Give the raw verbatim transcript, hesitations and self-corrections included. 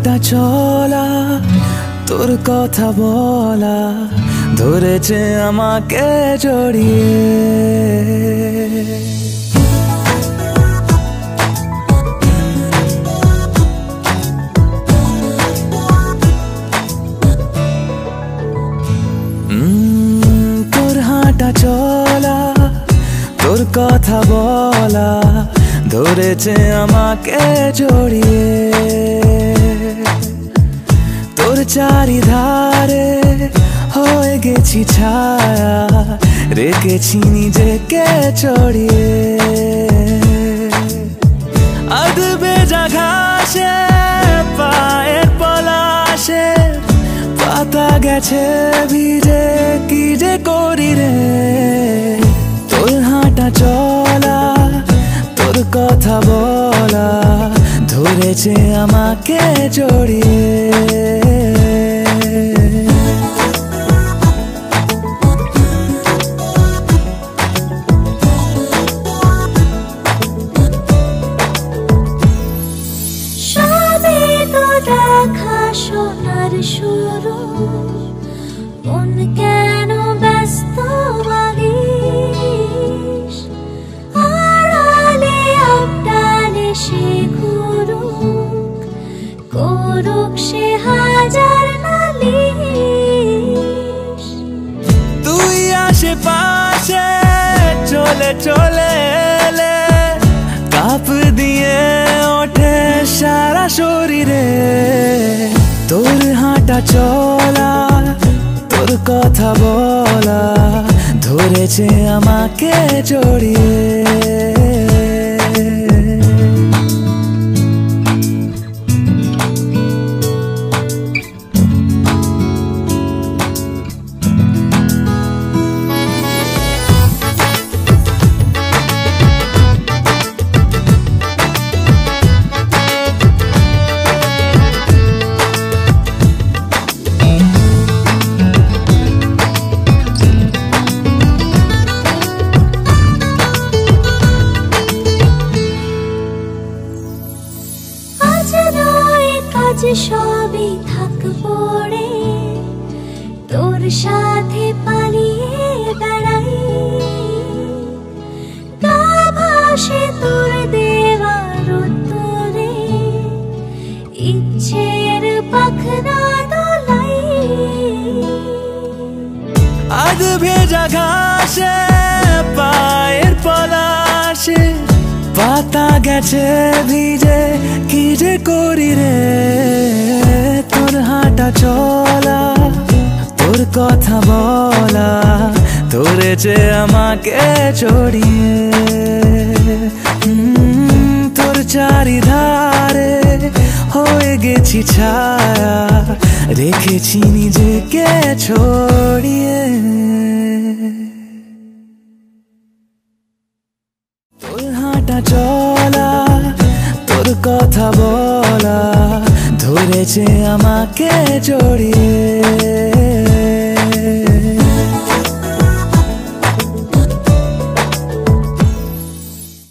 হাঁটা চলা তোর কথা বলা ধরেছে আমাকে জড়িয়ে। তোর হাঁটা চলা তোর কথা বলা ধরেছে আমাকে জড়িয়ে। তোর চারিধারে হয়ে গেছি ছায়া, রেখেছি নিজেকে চড়িয়ে। আধবে ঘাসে পায়ের পলাশে পাতা গেছে ভিজে, কি যে করি রে। তোর হাঁটা চলা তোর কথা বলা ধরেছে আমাকে জড়িয়ে। সোনার শুরু মন কেন ব্যস্ত লাগিস, আড়ালে আবডালে সে ঘুরুক, করুক সে হাজার নালিশ। তুই আশেপাশে চলে চলে এলে কাঁপ দিয়ে ওঠে সারা শরীরে। তোর হাঁটা চলা তোর কথা বলা ধরেছে আমাকে জড়িয়ে। আজ সবই থাক পড়ে তোর সাথে পালিয়ে বেড়াই, গা ভাসে তোর দেওয়ার উত্তরে ইচ্ছের পাখনা দোলাই। আধ ভেজা ঘাসে পায়ের পলাশে পাতা গেছে ভিজে, কি যে করি রে। তোর হাঁটা চলা তোর কথা বলা ধরেছে আমাকে জড়িয়ে। তোর চারিধারে হয়ে গেছি ছায়া, রেখেছি নিজেকে ছড়িয়ে। তোর হাঁটা চলা তোর কথা বলা ধরেছে আমাকে জড়িয়ে।